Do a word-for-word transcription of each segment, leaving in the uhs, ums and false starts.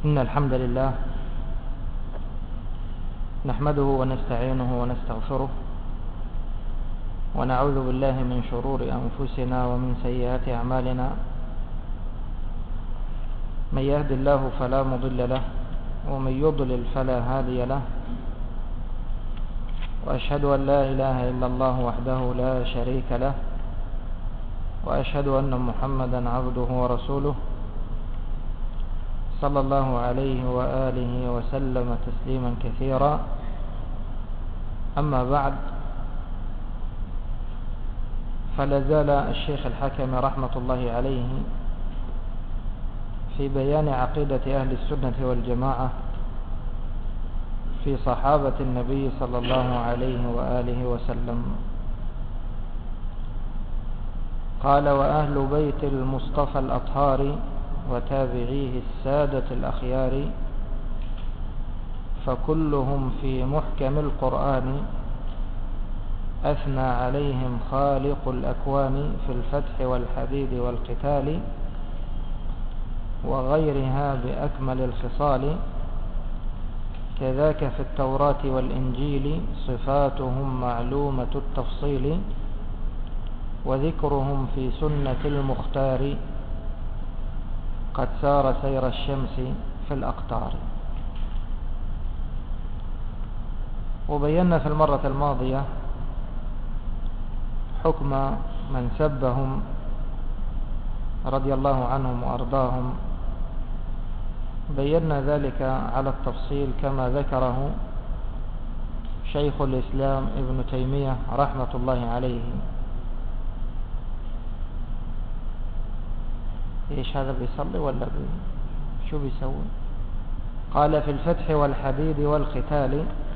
إن الحمد لله نحمده ونستعينه ونستغفره ونعوذ بالله من شرور أنفسنا ومن سيئات أعمالنا. من يهد الله فلا مضل له ومن يضلل فلا هادي له، وأشهد أن لا إله إلا الله وحده لا شريك له، وأشهد أن محمدا عبده ورسوله صلى الله عليه وآله وسلم تسليما كثيرا. أما بعد، فلا زال الشيخ الحكم رحمة الله عليه في بيان عقيدة أهل السنة والجماعة في صحابة النبي صلى الله عليه وآله وسلم. قال: وأهل بيت المصطفى الأطهار وتابعيه السادة الأخيار، فكلهم في محكم القرآن أثنى عليهم خالق الأكوان في الفتح والحديد والقتال وغيرها بأكمل الخصال. كذاك في التوراة والإنجيل صفاتهم معلومة التفصيل، وذكرهم في سنة المختار قد سار سير الشمس في الأقطار. وبينا في المرة الماضية حكم من سبهم رضي الله عنهم وأرضاهم. بينا ذلك على التفصيل كما ذكره شيخ الإسلام ابن تيمية رحمة الله عليه. إيش هذا، بيصلي ولا بي شو بيسوي؟ قال: في الفتح والحديد والقتال،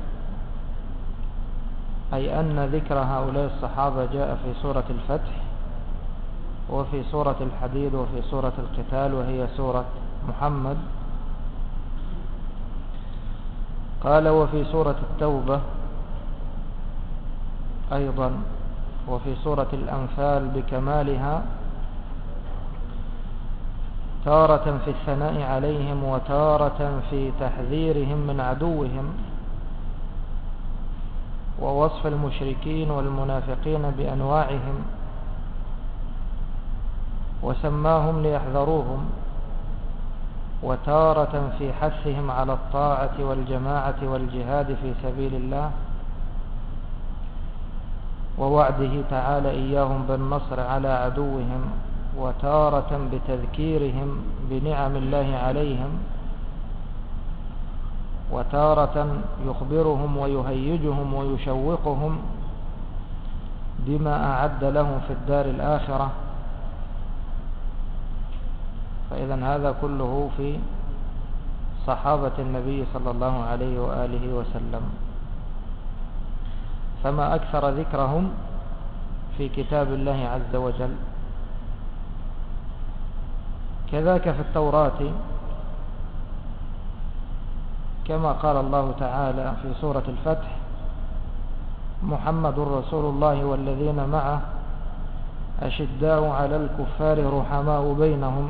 أي أن ذكر هؤلاء الصحابة جاء في سورة الفتح وفي سورة الحديد وفي سورة القتال وهي سورة محمد. قال: وفي سورة التوبة أيضا، وفي سورة الأنفال بكمالها، تارة في الثناء عليهم وتارة في تحذيرهم من عدوهم ووصف المشركين والمنافقين بأنواعهم، وسماهم ليحذروهم، وتارة في حثهم على الطاعة والجماعة والجهاد في سبيل الله، ووعده تعالى إياهم بالنصر على عدوهم، وتارة بتذكيرهم بنعم الله عليهم، وتارة يخبرهم ويهيجهم ويشوقهم بما أعد لهم في الدار الآخرة. فإذا هذا كله في صحابة النبي صلى الله عليه وآله وسلم، فما أكثر ذكرهم في كتاب الله عز وجل. كذاك في التوراة، كما قال الله تعالى في سورة الفتح: محمد رسول الله والذين معه أشداء على الكفار رحماء بينهم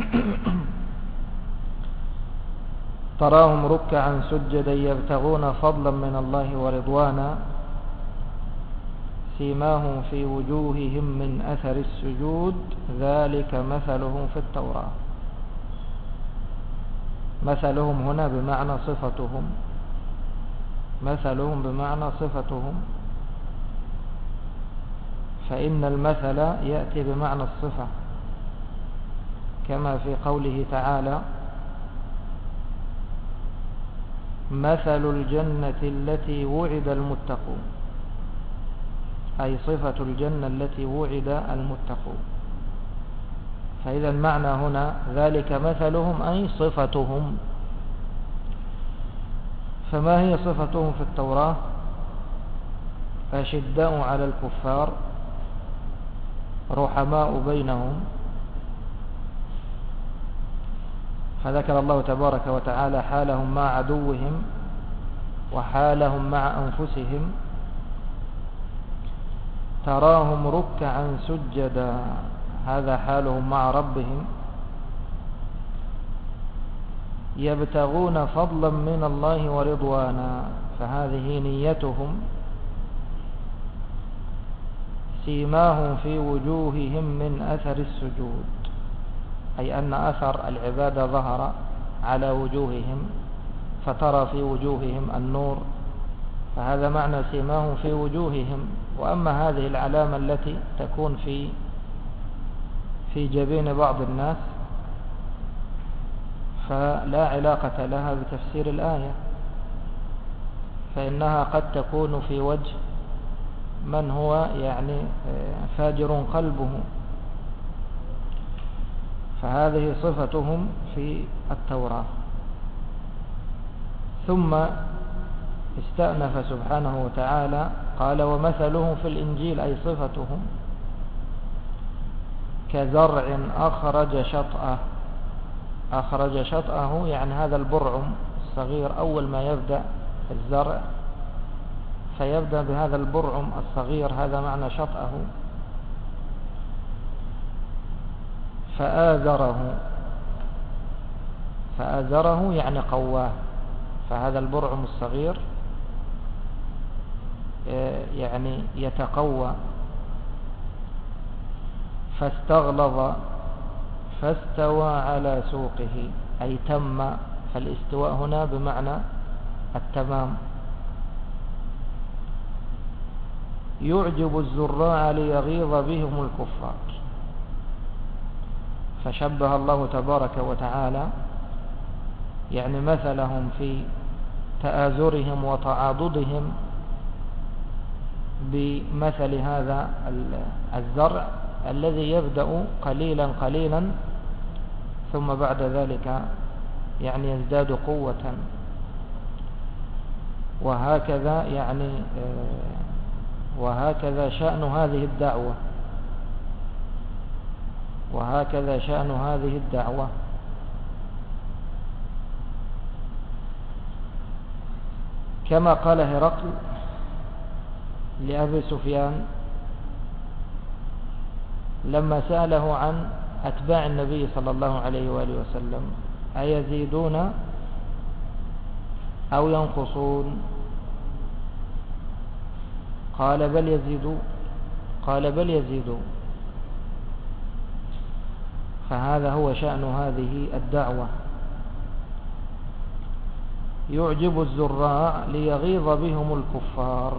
تراهم ركعا سجدا يبتغون فضلا من الله ورضوانا سيماهم في وجوههم من أثر السجود ذلك مثلهم في التوراة. مثلهم هنا بمعنى صفتهم، مثلهم بمعنى صفتهم، فإن المثل يأتي بمعنى الصفة، كما في قوله تعالى: مثل الجنة التي وعد المتقون، أي صفة الجنة التي وعد المتقون. فإذا المعنى هنا ذلك مثلهم أي صفتهم. فما هي صفتهم في التوراة؟ أشداء على الكفار رحماء بينهم. فذكر الله تبارك وتعالى حالهم مع عدوهم وحالهم مع أنفسهم. تراهم ركعا سجدا، هذا حالهم مع ربهم. يبتغون فضلا من الله ورضوانا، فهذه نيتهم. سيماهم في وجوههم من أثر السجود، أي أن أثر العبادة ظهر على وجوههم، فترى في وجوههم النور، فهذا معنى سيماهم في وجوههم. وأما هذه العلامة التي تكون في في جبين بعض الناس فلا علاقة لها بتفسير الآية، فإنها قد تكون في وجه من هو يعني فاجر قلبه، فهذه صفتهم في التوراة. ثم استأنف سبحانه وتعالى قال ومثلهم في الإنجيل، أي صفتهم كزرع أخرج شطأه. أخرج شطأه يعني هذا البرعم الصغير، أول ما يبدأ الزرع فيبدأ بهذا البرعم الصغير، هذا معنى شطأه. فآزره، فآزره يعني قواه، فهذا البرعم الصغير يعني يتقوى. فاستغلظ فاستوى على سوقه، أي تم، فالاستواء هنا بمعنى التمام. يعجب الزراع ليغيظ بهم الكفار، فشبه الله تبارك وتعالى يعني مثلهم في تآزرهم وتعاضدهم بمثل هذا الزرع الذي يبدأ قليلا قليلا ثم بعد ذلك يعني يزداد قوة. وهكذا يعني وهكذا شأن هذه الدعوة، وهكذا شأن هذه الدعوة. كما قال هرقل لأبي سفيان لما سأله عن أتباع النبي صلى الله عليه وآله وسلم أيزيدون أو ينقصون؟ قال بل يزيدون، قال بل يزيدون. فهذا هو شأن هذه الدعوة. يعجب الزراع ليغيظ بهم الكفار،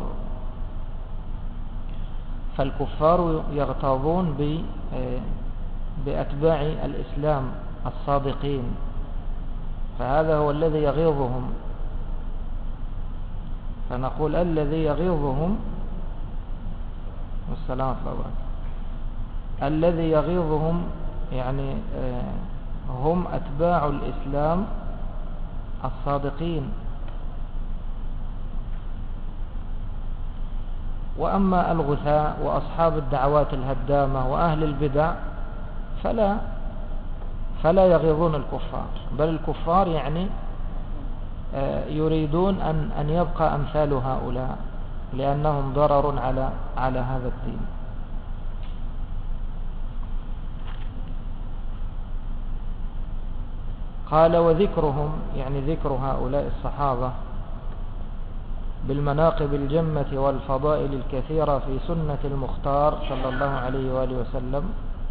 فالكفار يغتاظون بأتباع الإسلام الصادقين، فهذا هو الذي يغيظهم. فنقول الذي يغيظهم والسلام عليكم، الذي يغيظهم يعني هم أتباع الإسلام الصادقين. وأما الغثاء وأصحاب الدعوات الهدامة وأهل البدع فلا فلا يغيظون الكفار، بل الكفار يعني يريدون أن أن يبقى أمثال هؤلاء، لأنهم ضرر على على هذا الدين. قال وذكرهم يعني ذكر هؤلاء الصحابة بالمناقب الجمة والفضائل الكثيرة في سنة المختار صلى الله عليه وآله وسلم،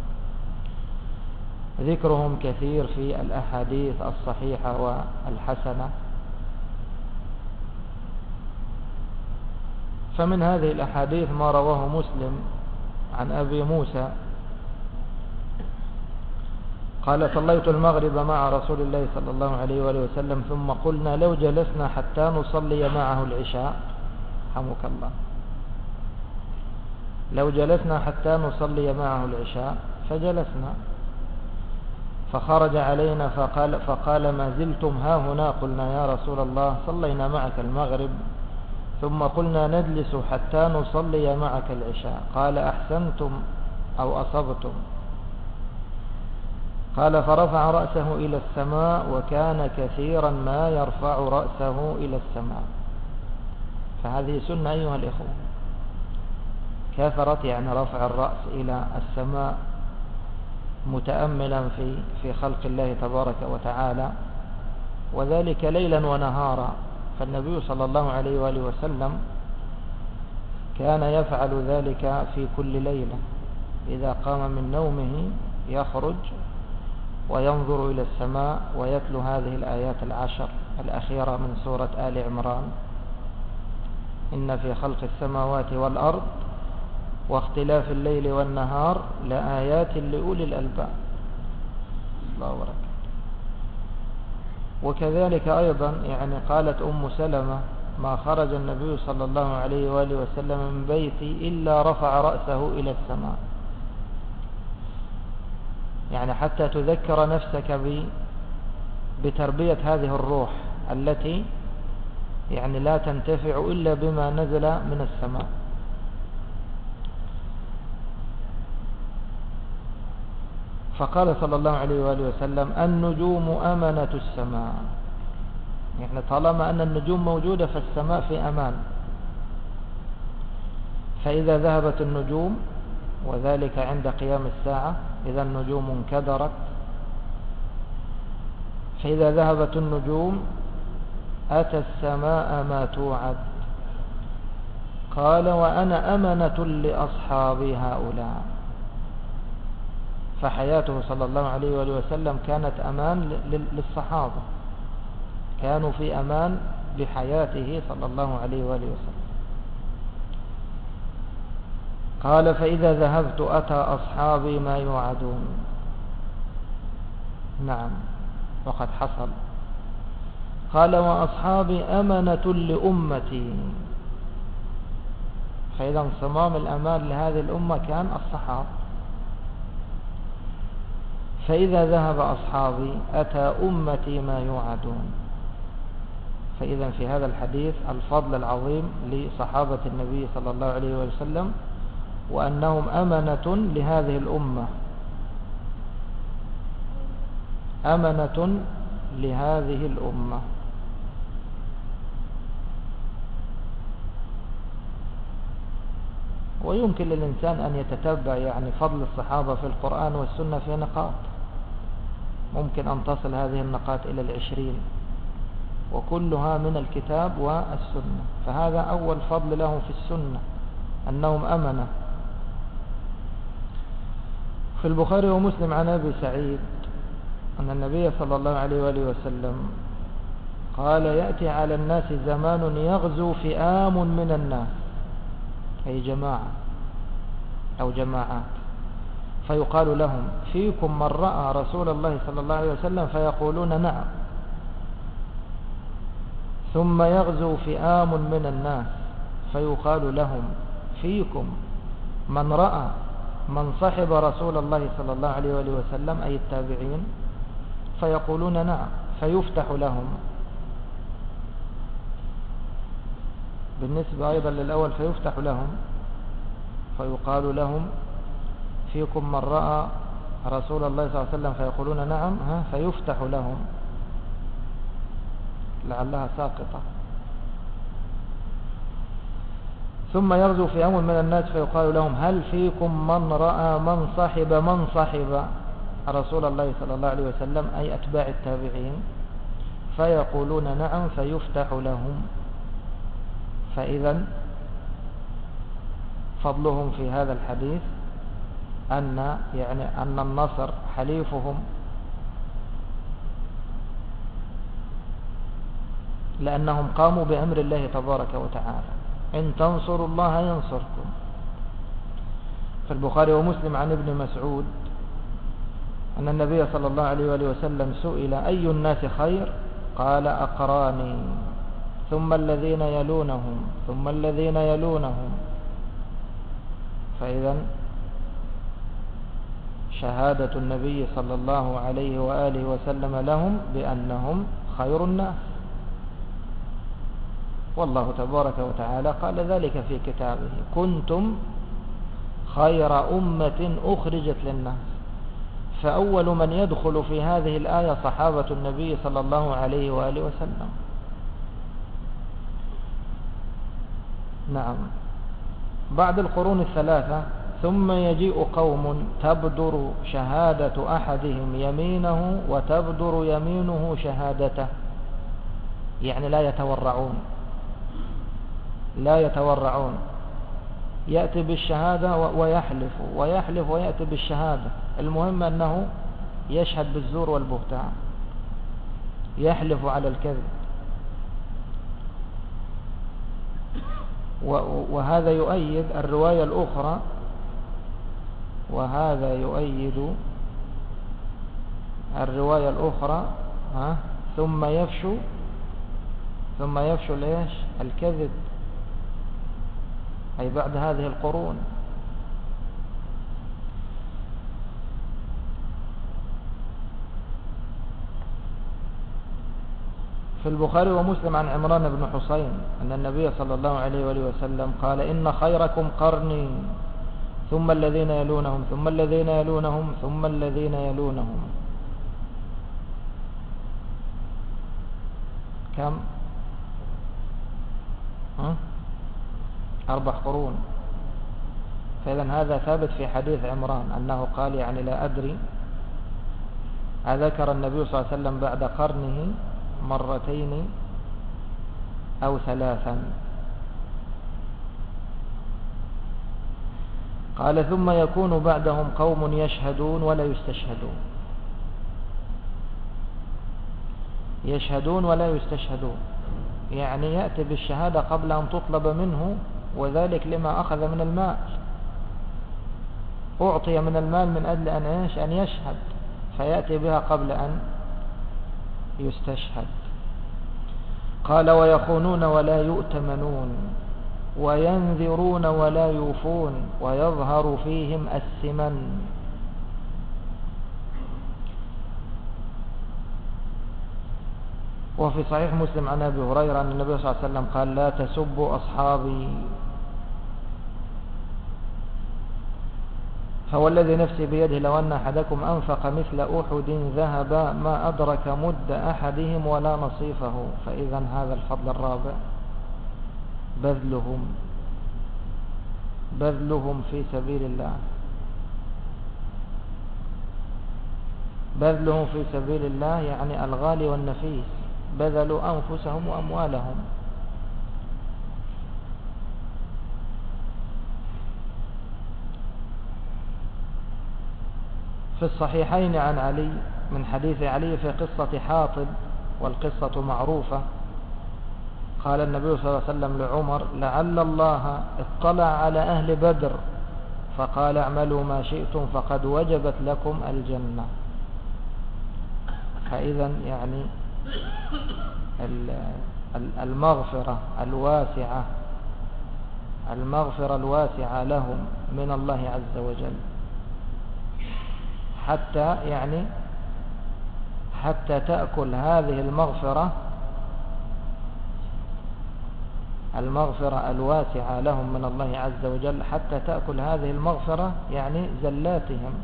ذكرهم كثير في الأحاديث الصحيحة والحسنة. فمن هذه الأحاديث ما رواه مسلم عن أبي موسى قال صليت المغرب مع رسول الله صلى الله عليه وآله وسلم ثم قلنا لو جلسنا حتى نصلي معه العشاء، رحمك الله، لو جلسنا حتى نصلي معه العشاء فجلسنا، فخرج علينا فقال, فقال ما زلتم ها هنا؟ قلنا يا رسول الله صلينا معك المغرب ثم قلنا نجلس حتى نصلي معك العشاء. قال أحسنتم أو أصبتم. قال فرفع رأسه إلى السماء وكان كثيرا ما يرفع رأسه إلى السماء. فهذه سنة أيها الإخوة، كثرت يعني رفع الرأس إلى السماء متأملا في في خلق الله تبارك وتعالى. وذلك ليلا ونهارا. فالنبي صلى الله عليه وآله وسلم كان يفعل ذلك في كل ليلة، إذا قام من نومه يخرج وينظر إلى السماء ويتلو هذه الآيات العشر الأخيرة من سورة آل عمران: إن في خلق السماوات والأرض واختلاف الليل والنهار لآيات لأولي الألباب. الله أكبر. وكذلك أيضا يعني قالت أم سلمة: ما خرج النبي صلى الله عليه وآله وسلم من بيتي إلا رفع رأسه إلى السماء، يعني حتى تذكر نفسك بتربية هذه الروح التي يعني لا تنتفع إلا بما نزل من السماء. فقال صلى الله عليه وآله وسلم: النجوم أمنة السماء. يعني طالما أن النجوم موجودة فالسماء في أمان. فإذا ذهبت النجوم، وذلك عند قيام الساعة إذا النجوم انكدرت، فإذا ذهبت النجوم أتى السماء ما توعد. قال: وأنا أمنة لأصحابي هؤلاء. فحياته صلى الله عليه وآله وسلم كانت أمان للصحابة، كانوا في أمان بحياته صلى الله عليه وآله وسلم. قال: فإذا ذهبت أتى أصحابي ما يوعدون. نعم، وقد حصل. قال: وأصحابي أمنة لأمتي. فإذا صمام الأمان لهذه الأمة كان الصحابة. فإذا ذهب أصحابي أتى أمتي ما يوعدون. فإذا في هذا الحديث الفضل العظيم لصحابة النبي صلى الله عليه وسلم، وأنهم أمنة لهذه الأمة، أمنة لهذه الأمة. ويمكن للإنسان أن يتتبع يعني فضل الصحابة في القرآن والسنة في نقاط، ممكن أن تصل هذه النقاط إلى العشرين، وكلها من الكتاب والسنة. فهذا أول فضل لهم في السنة، أنهم أمنة. في البخاري ومسلم عن أبي سعيد أن النبي صلى الله عليه وآله وسلم قال: يأتي على الناس زمان يغزو فئام من الناس، أي جماعة أو جماعات، فيقال لهم: فيكم من رأى رسول الله صلى الله عليه وسلم؟ فيقولون: نعم. ثم يغزو فئام من الناس، فيقال لهم: فيكم من رأى من صحب رسول الله صلى الله عليه وآله وسلم، أي التابعين؟ فيقولون: نعم. فيفتح لهم. بالنسبة أيضا للأول فيفتح لهم، فيقال لهم: فيكم من رأى رسول الله صلى الله عليه وسلم؟ فيقولون: نعم. ها فيفتح لهم، لعلها ساقطة. ثم يغزو فئام من الناس، فيقال لهم: هل فيكم من رأى من صحب من صحب رسول الله صلى الله عليه وسلم، أي أتباع التابعين؟ فيقولون: نعم. فيفتح لهم. فإذا فضلهم في هذا الحديث أن يعني أن النصر حليفهم، لأنهم قاموا بأمر الله تبارك وتعالى: إن تنصروا الله ينصركم. في البخاري ومسلم عن ابن مسعود أن النبي صلى الله عليه وآله وسلم سئل: أي الناس خير؟ قال: أقراني، ثم الذين يلونهم، ثم الذين يلونهم. فإذا شهادة النبي صلى الله عليه وآله وسلم لهم بأنهم خير الناس، والله تبارك وتعالى قال ذلك في كتابه: كنتم خير أمة أخرجت للناس. فأول من يدخل في هذه الآية صحابة النبي صلى الله عليه وآله وسلم. نعم. بعد القرون الثلاثة ثم يجيء قوم تبدر شهادة أحدهم يمينه وتبدر يمينه شهادته، يعني لا يتورعون، لا يتورعون، يأتي بالشهادة ويحلف ويحلف ويأتي بالشهادة، المهم أنه يشهد بالزور والبهتان، يحلف على الكذب. وهذا يؤيد الرواية الأخرى، وهذا يؤيد الرواية الأخرى ها ثم يفشو ثم يفشو ليش الكذب، أي بعد هذه القرون. في البخاري ومسلم عن عمران بن حسين أن النبي صلى الله عليه وآله وسلم قال إن خيركم قرني ثم الذين يلونهم ثم الذين يلونهم ثم الذين يلونهم. كم؟ ها؟ أربع قرون. فإذن هذا ثابت في حديث عمران أنه قال يعني لا أدري أذكر النبي صلى الله عليه وسلم بعد قرنه مرتين أو ثلاثا. قال ثم يكون بعدهم قوم يشهدون ولا يستشهدون، يشهدون ولا يستشهدون، يعني يأتي بالشهادة قبل أن تطلب منه، وذلك لما أخذ من المال، أعطي من المال من أجل أن إيش أن يشهد، فيأتي بها قبل أن يستشهد. قال ويخونون ولا يؤتمنون وينذرون ولا يوفون ويظهر فيهم السمن. وفي صحيح مسلم عن أبي هريرة أن النبي صلى الله عليه وسلم قال لا تسبوا أصحابي فوالذي نفسي بيده لو أن أحدكم أنفق مثل أحد ذهبا ما أدرك مد أحدهم ولا نصيفه. فإذا هذا الفضل الرابع بذلهم بذلهم في سبيل الله، بذلهم في سبيل الله يعني الغالي والنفيس، بذلوا أنفسهم وأموالهم. في الصحيحين عن علي من حديث علي في قصة حاطب، والقصة معروفة، قال النبي صلى الله عليه وسلم لعمر لعل الله اطلع على أهل بدر فقال اعملوا ما شئتم فقد وجبت لكم الجنة. فإذا يعني المغفرة الواسعة المغفرة الواسعة لهم من الله عز وجل، حتى يعني حتى تأكل هذه المغفرة المغفرة الواسعة لهم من الله عز وجل، حتى تأكل هذه المغفرة يعني زلاتهم.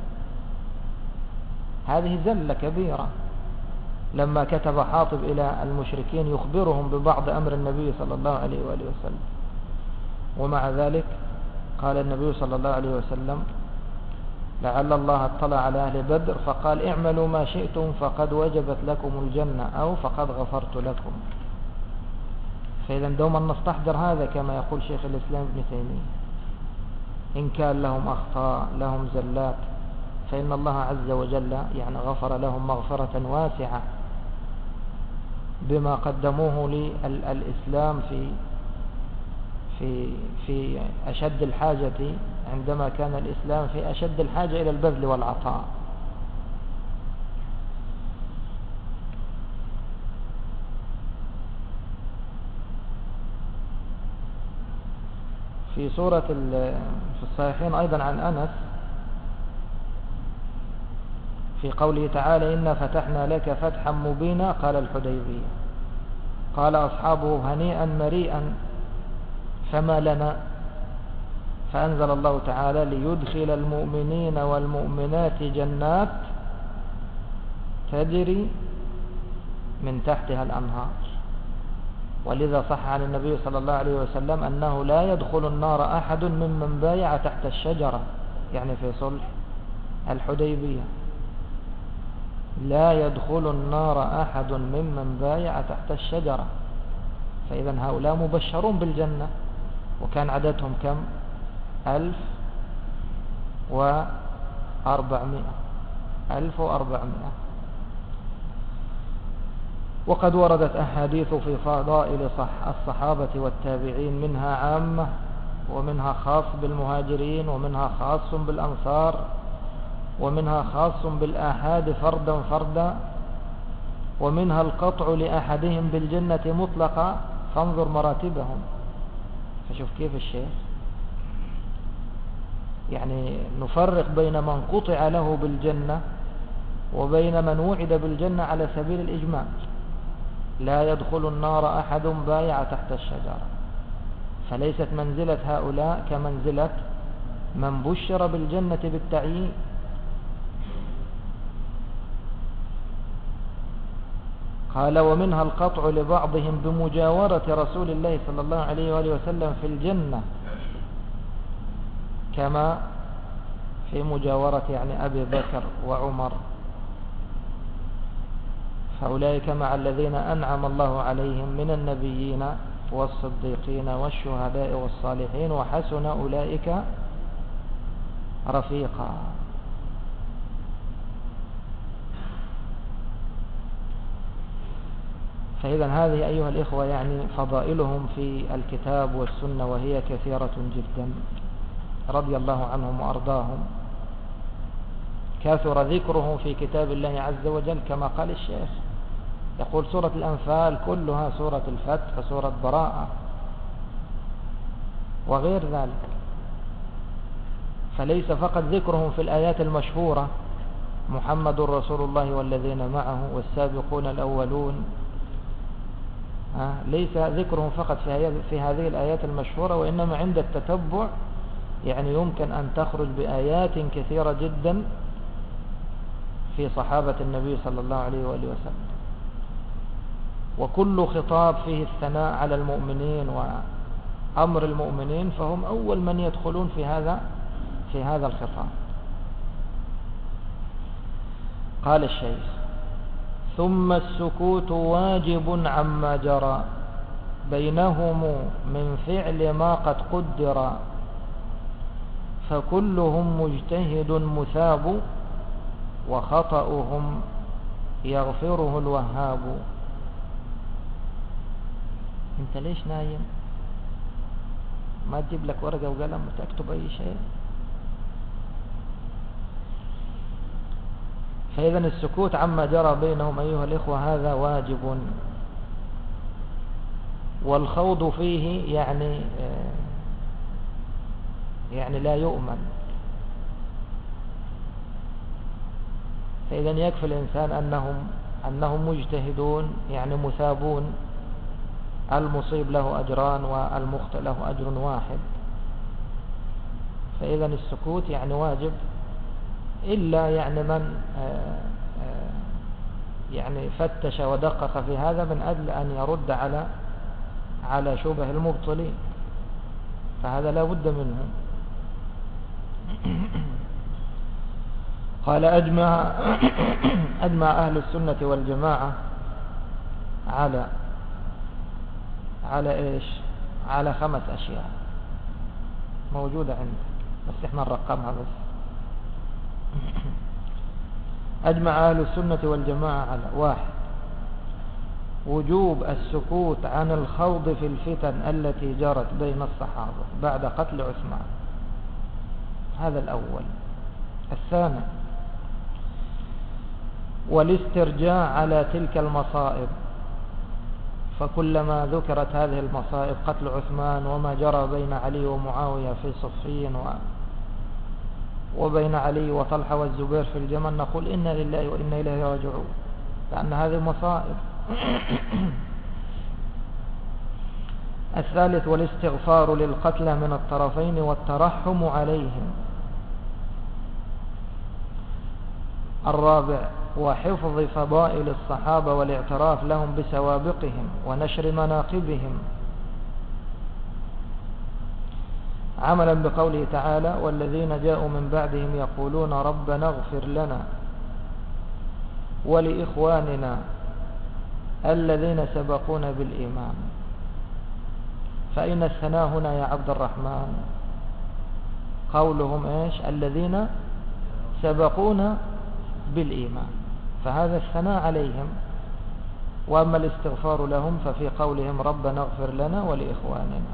هذه زلة كبيرة لما كتب حاطب إلى المشركين يخبرهم ببعض أمر النبي صلى الله عليه وآله وسلم، ومع ذلك قال النبي صلى الله عليه وسلم لعل الله اطلع على أهل بدر فقال اعملوا ما شئتم فقد وجبت لكم الجنة أو فقد غفرت لكم. فإذا دوما نستحضر هذا كما يقول شيخ الإسلام ابن تيمية، إن كان لهم أخطاء لهم زلات فإن الله عز وجل يعني غفر لهم مغفرة واسعة بما قدموه للإسلام في في في أشد الحاجة، عندما كان الإسلام في أشد الحاجة إلى البذل والعطاء. في سورة في الصحيحين أيضا عن أنس في قوله تعالى إنا فتحنا لك فتحا مبينا قال الحديبية، قال أصحابه هنيئا مريئا فما لنا، فأنزل الله تعالى ليدخل المؤمنين والمؤمنات جنات تجري من تحتها الأنهار. ولذا صح عن النبي صلى الله عليه وسلم أنه لا يدخل النار أحد ممن بايع تحت الشجرة، يعني في صلح الحديبية، لا يدخل النار أحد ممن بايع تحت الشجرة. فإذا هؤلاء مبشرون بالجنة، وكان عددهم كم؟ ألف وأربعمائة ألف وأربعمائة. وقد وردت أحاديث في فضائل صح الصحابة والتابعين، منها عامة ومنها خاص بالمهاجرين ومنها خاص بالأنصار ومنها خاص بالآحاد فردا فردا، ومنها القطع لأحدهم بالجنة مطلقا، فانظر مراتبهم. فشوف كيف الشيخ يعني نفرق بين من قطع له بالجنة وبين من وعد بالجنة على سبيل الإجماع. لا يدخل النار أحد بايع تحت الشجرة، فليست منزلة هؤلاء كمنزلة من بشر بالجنة بالتعيين. قال ومنها القطع لبعضهم بمجاورة رسول الله صلى الله عليه وآله وسلم في الجنة، كما في مجاورة يعني أبي بكر وعمر، فأولئك مع الذين أنعم الله عليهم من النبيين والصديقين والشهداء والصالحين وحسن أولئك رفيقا. فإذا هذه أيها الإخوة يعني فضائلهم في الكتاب والسنة، وهي كثيرة جدا رضي الله عنهم وأرضاهم. كثر ذكرهم في كتاب الله عز وجل كما قال الشيخ، يقول سورة الأنفال كلها سورة الفتح وسورة براءة وغير ذلك. فليس فقط ذكرهم في الآيات المشهورة محمد رسول الله والذين معه والسابقون الأولون، ليس ذكرهم فقط في هذه الآيات المشهورة، وإنما عند التتبع يعني يمكن أن تخرج بآيات كثيرة جدا في صحابة النبي صلى الله عليه وآله وسلم. وكل خطاب فيه الثناء على المؤمنين وأمر المؤمنين فهم أول من يدخلون في هذا في هذا الخطاب. قال الشيخ ثم السكوت واجب عما جرى بينهم من فعل ما قد قدر، فكلهم مجتهد مثاب وخطأهم يغفره الوهاب. انت ليش نايم؟ ما تجيب لك ورقة وقلم وتكتب اي شيء؟ فإذا السكوت عما جرى بينهم أيها الإخوة هذا واجب، والخوض فيه يعني يعني لا يؤمن. فإذا يكفي الإنسان أنهم أنهم مجتهدون يعني مثابون، المصيب له أجران والمخطئ له أجر واحد. فإذا السكوت يعني واجب، إلا يعني من يعني فتش ودقق في هذا من أجل أن يرد على على شبه المبطلين، فهذا لا بد منه. قال أجمع أجمع أهل السنة والجماعة على على إيش؟ على خمس أشياء موجودة عندك، بس إحنا نرقمها بس. أجمع أهل السنة والجماعة على: واحد، وجوب السكوت عن الخوض في الفتن التي جرت بين الصحابة بعد قتل عثمان، هذا الأول. الثاني، والاسترجاع على تلك المصائب، فكلما ذكرت هذه المصائب قتل عثمان وما جرى بين علي ومعاوية في صفين و وبين علي وطلحة والزبير في الجمل نقول إنا لله وإنا إليه راجعون، لأن هذه مصائب. الثالث، والاستغفار للقتلى من الطرفين والترحم عليهم. الرابع، وحفظ فضائل الصحابة والاعتراف لهم بسوابقهم ونشر مناقبهم، عملا بقوله تعالى: والذين جاءوا من بعدهم يقولون ربنا اغفر لنا ولإخواننا الذين سبقونا بالإيمان. فأين الثناء هنا يا عبد الرحمن؟ قولهم إيش؟ الذين سبقونا بالإيمان، فهذا الثناء عليهم. وأما الاستغفار لهم ففي قولهم ربنا اغفر لنا ولإخواننا.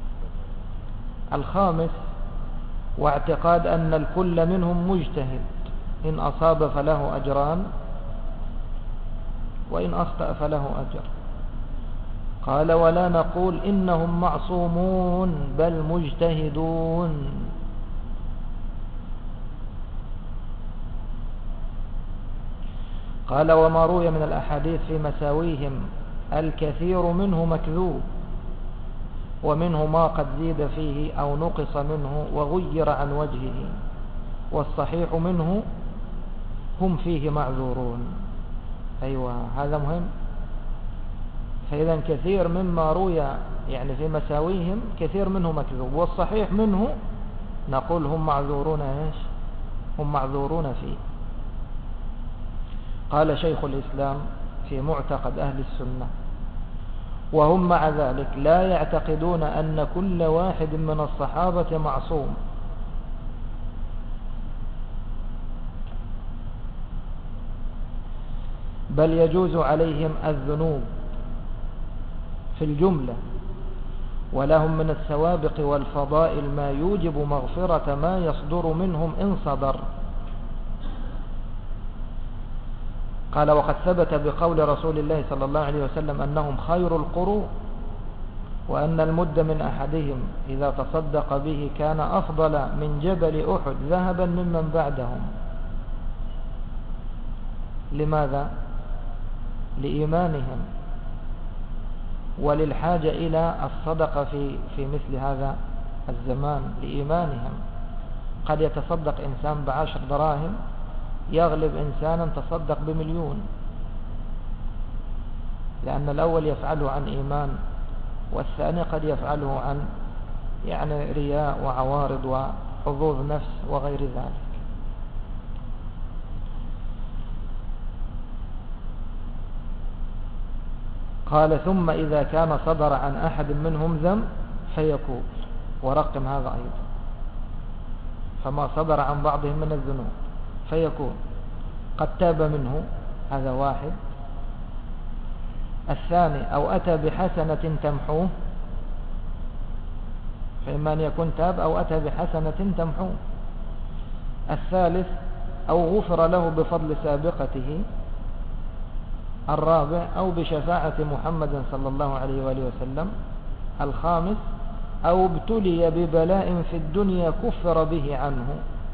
الخامس واعتقاد أن الكل منهم مجتهد، إن أصاب فله أجران وإن أخطأ فله أجر. قال ولا نقول إنهم معصومون بل مجتهدون. قال وما روي من الأحاديث في مساويهم الكثير منه مكذوب، ومنه ما قد زيد فيه أو نقص منه وغير عن وجهه، والصحيح منه هم فيه معذورون. أيوة هذا مهم. فإذا كثير مما روي يعني في مساويهم كثير منه مكذوب، والصحيح منه نقول هم معذورون إيش؟ هم معذورون فيه. قال شيخ الإسلام في معتقد أهل السنة وهم مع ذلك لا يعتقدون أن كل واحد من الصحابة معصوم، بل يجوز عليهم الذنوب في الجملة، ولهم من السوابق والفضائل ما يوجب مغفرة ما يصدر منهم إن صدر. قال وقد ثبت بقول رسول الله صلى الله عليه وسلم أنهم خير القرون، وأن المد من أحدهم إذا تصدق به كان أفضل من جبل أحد ذهبا ممن بعدهم. لماذا؟ لإيمانهم وللحاجة إلى الصدقة في في مثل هذا الزمان، لإيمانهم. قد يتصدق إنسان بعشر دراهم يغلب إنسانا تصدق بمليون، لأن الأول يفعله عن إيمان، والثاني قد يفعله عن يعني رياء وعوارض وحظوظ نفس وغير ذلك. قال ثم إذا كان صدر عن أحد منهم ذنب فيكون، ورقم هذا أيضا، فما صدر عن بعضهم من الذنوب فيكون قد تاب منه، هذا واحد. الثاني أو أتى بحسنة تمحوه، فإما أن يكون تاب أو أتى بحسنة تمحوه. الثالث أو غفر له بفضل سابقته. الرابع أو بشفاعة محمد صلى الله عليه وآله وسلم. الخامس أو ابتلي ببلاء في الدنيا كفر به عنه.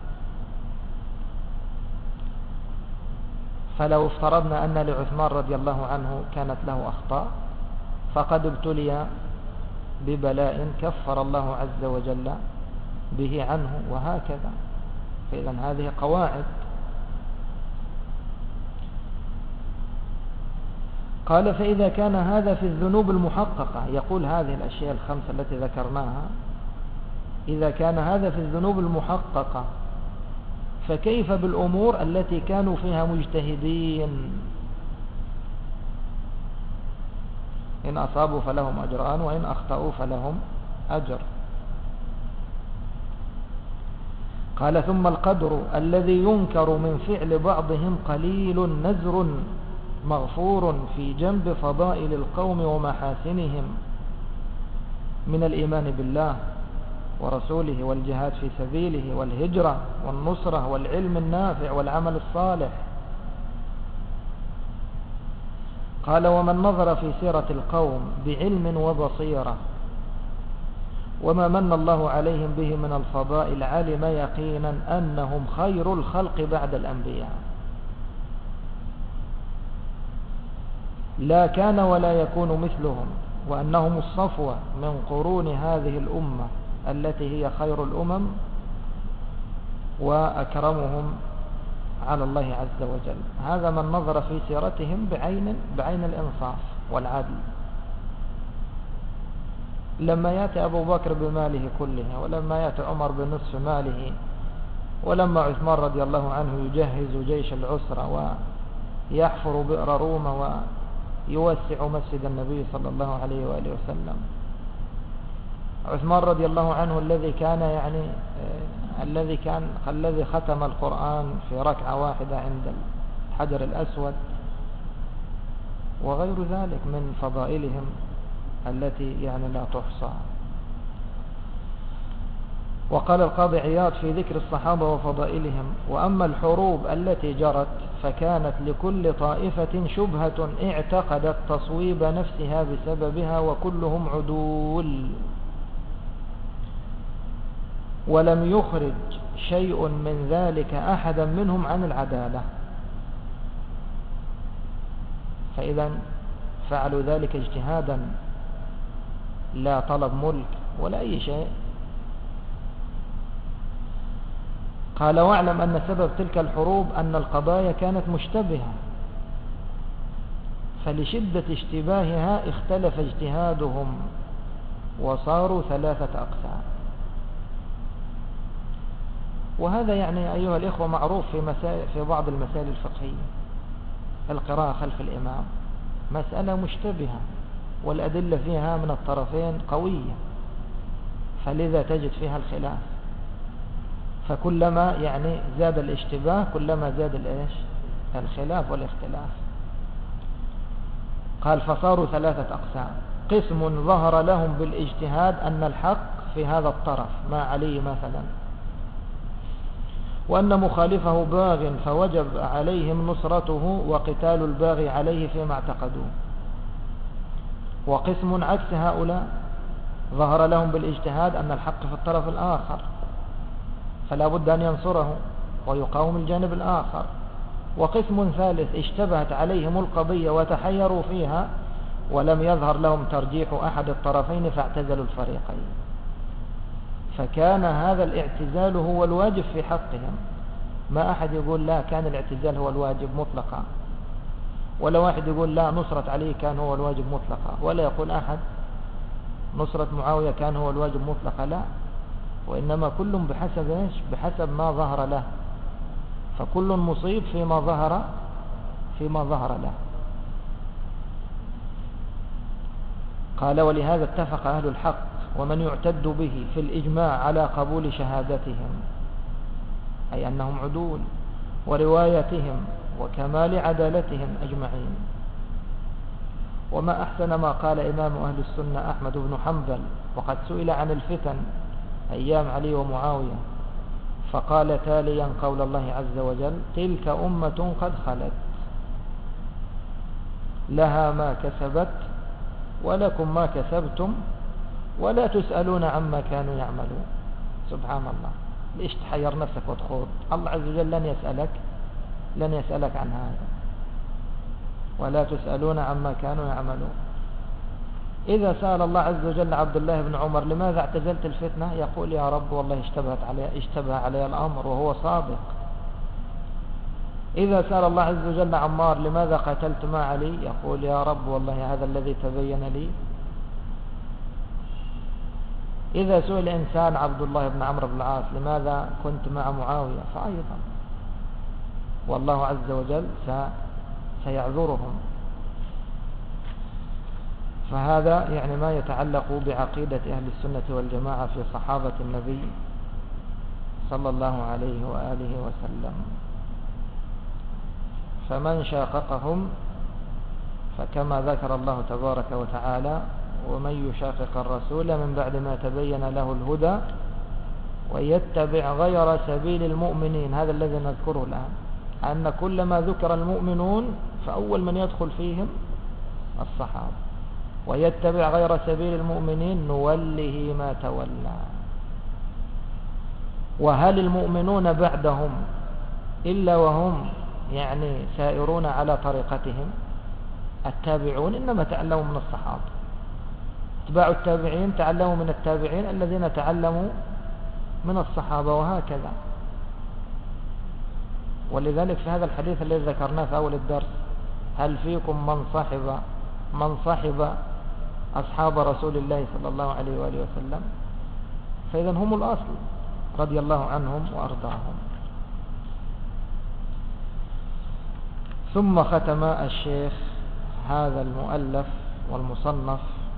فلو افترضنا أن لعثمان رضي الله عنه كانت له أخطاء فقد ابتلي ببلاء كفر الله عز وجل به عنه، وهكذا. فإذا هذه قواعد. قال فإذا كان هذا في الذنوب المحققة، يقول هذه الأشياء الخمسة التي ذكرناها، إذا كان هذا في الذنوب المحققة فكيف بالأمور التي كانوا فيها مجتهدين؟ إن أصابوا فلهم أجران وإن أخطأوا فلهم أجر. قال ثم القدر الذي ينكر من فعل بعضهم قليل نزر مغفور في جنب فضائل القوم ومحاسنهم من الإيمان بالله ورسوله والجهاد في سبيله والهجرة والنصرة والعلم النافع والعمل الصالح. قال ومن نظر في سيرة القوم بعلم وبصيرة وما من الله عليهم به من الفضائل علم يقينا أنهم خير الخلق بعد الأنبياء، لا كان ولا يكون مثلهم، وأنهم الصفوة من قرون هذه الأمة التي هي خير الأمم وأكرمهم على الله عز وجل. هذا من نظر في سيرتهم بعين, بعين الإنصاف والعدل. لما يأتي أبو بكر بماله كله، ولما يأتي عمر بنصف ماله، ولما عثمان رضي الله عنه يجهز جيش العسرة يحفر بئر روما ويوسع مسجد النبي صلى الله عليه وآله وسلم. عثمان رضي الله عنه الذي كان يعني آه الذي كان الذي ختم القرآن في ركعة واحدة عند الحجر الأسود، وغير ذلك من فضائلهم التي يعني لا تحصى. وقال القاضي عياض في ذكر الصحابة وفضائلهم: وأما الحروب التي جرت فكانت لكل طائفة شبهة اعتقدت تصويب نفسها بسببها، وكلهم عدول، ولم يخرج شيء من ذلك أحدا منهم عن العدالة. فإذا فعلوا ذلك اجتهادا، لا طلب ملك ولا أي شيء. قال: واعلم أن سبب تلك الحروب أن القضايا كانت مشتبهة، فلشدة اشتباهها اختلف اجتهادهم وصاروا ثلاثة أقسام. وهذا يعني أيها الإخوة معروف في, مسائل في بعض المسائل الفقهية، القراءة خلف الإمام مسألة مشتبهة والأدلة فيها من الطرفين قوية، فلذا تجد فيها الخلاف، فكلما يعني زاد الاشتباه كلما زاد الإيش الخلاف والاختلاف. قال: فصاروا ثلاثة أقسام: قسم ظهر لهم بالاجتهاد أن الحق في هذا الطرف ما عليه مثلا، وأن مخالفه باغ فوجب عليهم نصرته وقتال الباغي عليه فيما اعتقدوه. وقسم عكس هؤلاء ظهر لهم بالاجتهاد أن الحق في الطرف الآخر، فلا بد أن ينصره ويقاوم الجانب الآخر. وقسم ثالث اشتبهت عليهم القضية وتحيروا فيها ولم يظهر لهم ترجيح أحد الطرفين فاعتزلوا الفريقين، فكان هذا الاعتزال هو الواجب في حقهم. ما أحد يقول لا، كان الاعتزال هو الواجب مطلقا، ولا واحد يقول لا، نصرة علي كان هو الواجب مطلقا، ولا يقول أحد نصرة معاوية كان هو الواجب مطلقا، لا، وإنما كل بحسب إيش؟ بحسب ما ظهر له، فكل مصيب فيما ظهر فيما ظهر له. قال: ولهذا اتفق أهل الحق ومن يعتد به في الإجماع على قبول شهادتهم، أي أنهم عدول، وروايتهم وكمال عدالتهم أجمعين. وما أحسن ما قال إمام أهل السنة أحمد بن حنبل وقد سئل عن الفتن أيام علي ومعاوية، فقال تاليا قول الله عز وجل: تلك أمة قد خلت لها ما كسبت ولكم ما كسبتم ولا تسألون عما كانوا يعملون. سبحان الله، ليش تحير نفسك وتخوض؟ الله عز وجل لن يسألك لن يسألك عن هذا، ولا تسألون عما كانوا يعملون. إذا سأل الله عز وجل عبد الله بن عمر: لماذا اعتزلت الفتنة؟ يقول: يا رب والله اشتبهت علي اشتبه علي الأمر، وهو صادق. إذا سأل الله عز وجل عمار: لماذا قتلت مع علي؟ يقول: يا رب والله هذا الذي تبين لي. إذا سئل إنسان عبد الله بن عمرو بن العاص: لماذا كنت مع معاوية؟ فأيضا والله عز وجل سيعذرهم. فهذا يعني ما يتعلق بعقيدة أهل السنة والجماعة في صحابة النبي صلى الله عليه وآله وسلم. فمن شاققهم فكما ذكر الله تبارك وتعالى: ومن يشاقق الرسول من بعد ما تبين له الهدى ويتبع غير سبيل المؤمنين. هذا الذي نذكره الآن، أن كلما ذكر المؤمنون فأول من يدخل فيهم الصحابة. ويتبع غير سبيل المؤمنين نوله ما تولى. وهل المؤمنون بعدهم إلا وهم يعني سائرون على طريقتهم؟ التابعون إنما تعلموا من الصحابة، اتباع التابعين تعلموا من التابعين الذين تعلموا من الصحابة، وهكذا. ولذلك في هذا الحديث الذي ذكرناه في أول الدرس: هل فيكم من صحب من صحب أصحاب رسول الله صلى الله عليه وآله وسلم؟ فإذا هم الأصل رضي الله عنهم وأرضاهم. ثم ختم الشيخ هذا المؤلف والمصنف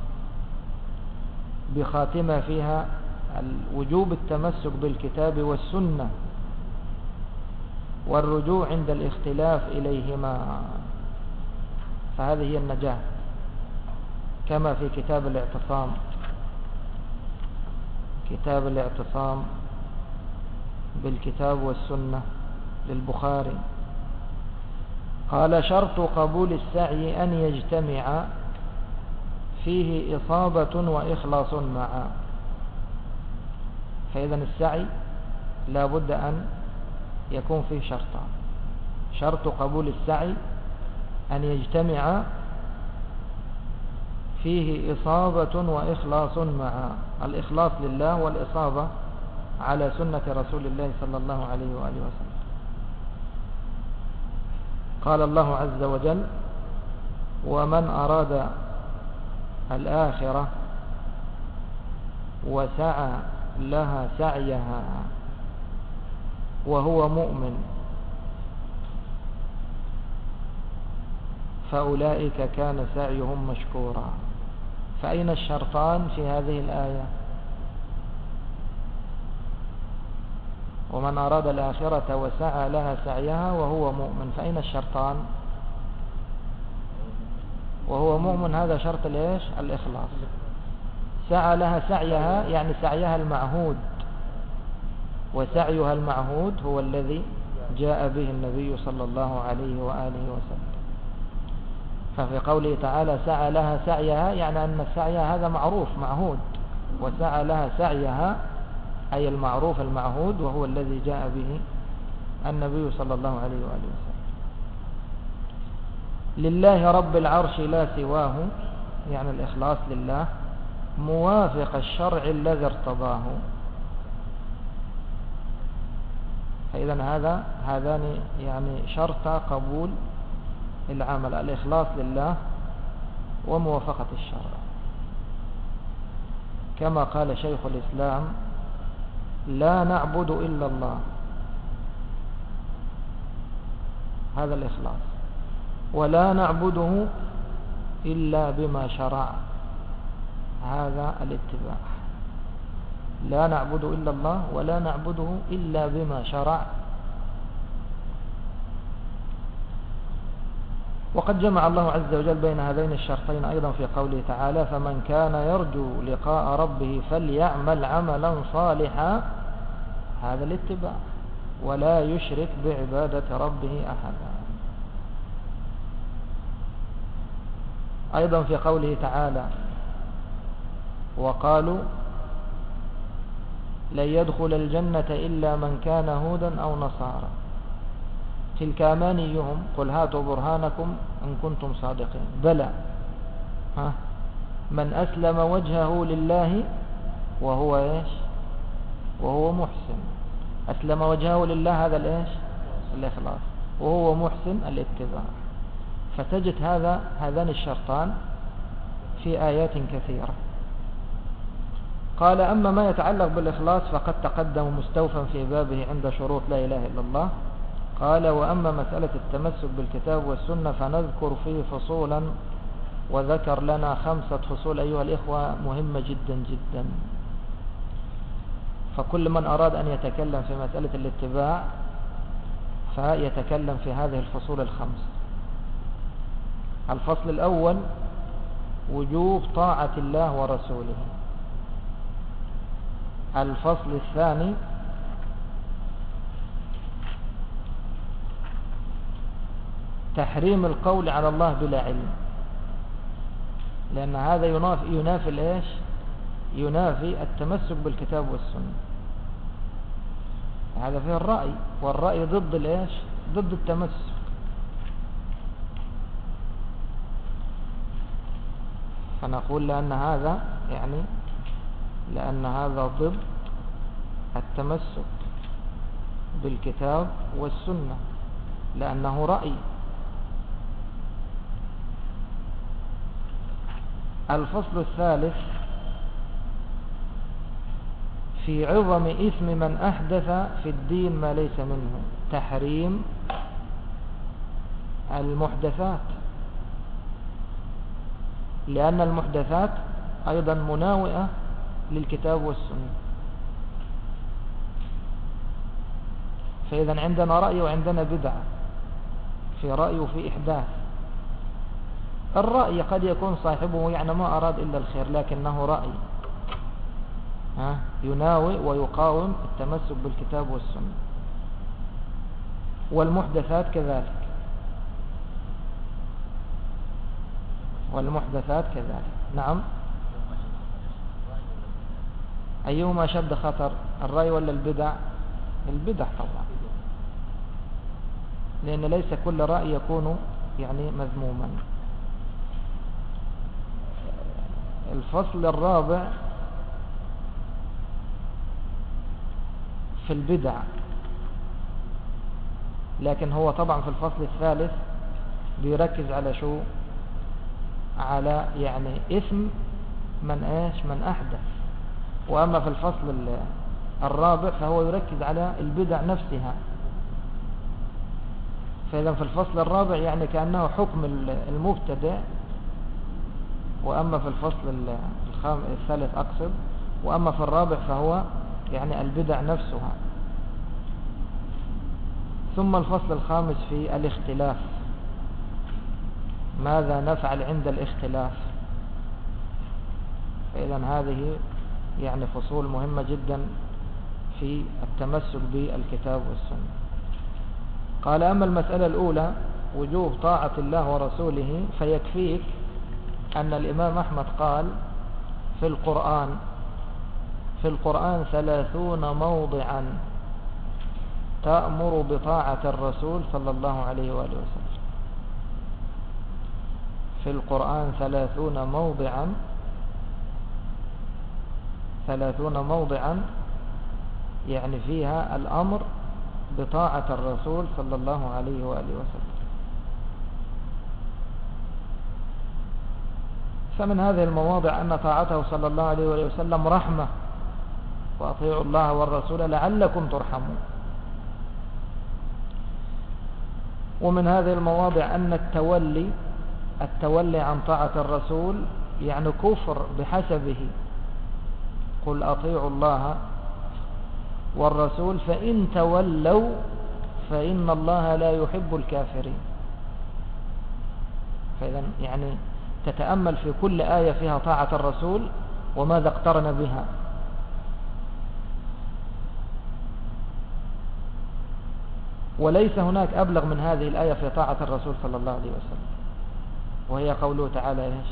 بخاتمة فيها وجوب التمسك بالكتاب والسنة والرجوع عند الاختلاف إليهما، فهذه هي النجاة، كما في كتاب الاعتصام. كتاب الاعتصام بالكتاب والسنة للبخاري قال: شرط قبول السعي أن يجتمع فيه إصابة وإخلاص معا. فإذا السعي لا بد أن يكون فيه شرطان. شرط قبول السعي أن يجتمع فيه إصابة وإخلاص معا، الإخلاص لله والإصابة على سنة رسول الله صلى الله عليه وآله وسلم. قال الله عز وجل: ومن أراد الآخرة وسعى لها سعيها وهو مؤمن فأولئك كان سعيهم مشكورا. فأين الشرطان في هذه الآية؟ ومن أراد الآخرة وسعى لها سعيها وهو مؤمن، فأين الشرطان؟ وهو مؤمن هذا شرط ليش؟ الإخلاص. سعى لها سعيها يعني سعيها المعهود، وسعيها المعهود هو الذي جاء به النبي صلى الله عليه وآله وسلم. ففي قوله تعالى سعى لها سعيها يعني أن السعي هذا معروف معهود، وسعى لها سعيها أي المعروف المعهود وهو الذي جاء به النبي صلى الله عليه وآله وسلم. لله رب العرش لا سواه يعني الإخلاص لله، موافق الشرع الذي ارتضاه. فإذا هذا هذان يعني شرط قبول العمل، الإخلاص لله وموافقة الشرع، كما قال شيخ الإسلام: لا نعبد إلا الله، هذا الإخلاص، ولا نعبده إلا بما شرع، هذا الاتباع. لا نعبد إلا الله ولا نعبده إلا بما شرع. وقد جمع الله عز وجل بين هذين الشرطين أيضا في قوله تعالى: فمن كان يرجو لقاء ربه فليعمل عملا صالحا، هذا الاتباع، ولا يشرك بعبادة ربه أحدا. أيضا في قوله تعالى: وقالوا لن يدخل الجنة إلا من كان هودا أو نصارى تلك أمانيهم قل هاتوا برهانكم إن كنتم صادقين. بلى، ها من أسلم وجهه لله وهو إيش؟ وهو محسن. أسلم وجهه لله هذا الإيش؟ الإخلاص. وهو محسن الاتباع. فتجد هذا هذان الشرطان في آيات كثيرة. قال: أما ما يتعلق بالإخلاص فقد تقدم مستوفا في بابه عند شروط لا إله إلا الله. قال: وأما مسألة التمسك بالكتاب والسنة فنذكر فيه فصولا، وذكر لنا خمسة فصول أيها الإخوة مهمة جدا جدا. فكل من أراد أن يتكلم في مسألة الاتباع فيتكلم في هذه الفصول الخمس. الفصل الأول: وجوب طاعة الله ورسوله. الفصل الثاني: تحريم القول على الله بلا علم، لأن هذا ينافي ينافي الإيش؟ ينافي التمسك بالكتاب والسنة. هذا فيه الرأي، والرأي ضد الإيش؟ ضد التمسك. فنقول لأن هذا يعني لأن هذا ضد التمسك بالكتاب والسنة، لأنه رأي. الفصل الثالث: في عظم إثم من أحدث في الدين ما ليس منه، تحريم المحدثات، لأن المحدثات أيضا مناوئة للكتاب والسنة. فإذا عندنا رأي وعندنا بدعة، في رأي وفي إحداث. الرأي قد يكون صاحبه يعني ما أراد إلا الخير، لكنه رأي ها يناوئ ويقاوم التمسك بالكتاب والسنة. والمحدثات كذلك، والمحدثات كذلك. نعم. أيهما شد خطر، الرأي ولا البدع؟ البدع طبعا، لأن ليس كل رأي يكون يعني مذموما. الفصل الرابع في البدع، لكن هو طبعا في الفصل الثالث بيركز على شو؟ على يعني إثم من ايش؟ من أحدث. وأما في الفصل الرابع فهو يركز على البدع نفسها. فإذا في الفصل الرابع يعني كأنه حكم المبتدع، وأما في الفصل الثالث أقصد، وأما في الرابع فهو يعني البدع نفسها. ثم الفصل الخامس في الاختلاف، ماذا نفعل عند الاختلاف؟ فإذا هذه يعني فصول مهمة جدا في التمسك بالكتاب والسنة. قال: أما المسألة الأولى وجوب طاعة الله ورسوله، فيكفيك أن الإمام أحمد قال في القرآن في القرآن ثلاثون موضعا تأمر بطاعة الرسول صلى الله عليه وآله وسلم. في القرآن ثلاثون موضعا ثلاثون موضعا يعني فيها الأمر بطاعة الرسول صلى الله عليه وآله وسلم. فمن هذه المواضع أن طاعته صلى الله عليه وآله وسلم رحمة، وأطيعوا الله والرسول لعلكم ترحمون. ومن هذه المواضع أن التولي التولي عن طاعة الرسول يعني كفر بحسبه. قل أطيعوا الله والرسول فإن تولوا فإن الله لا يحب الكافرين. فإذا يعني تتأمل في كل آية فيها طاعة الرسول وماذا اقترن بها. وليس هناك أبلغ من هذه الآية في طاعة الرسول صلى الله عليه وسلم، وهي قوله تعالى إيش